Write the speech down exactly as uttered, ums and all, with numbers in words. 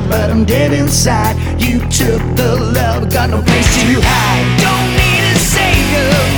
but I'm dead inside. You took the love, got no place to hide. Don't need a savior.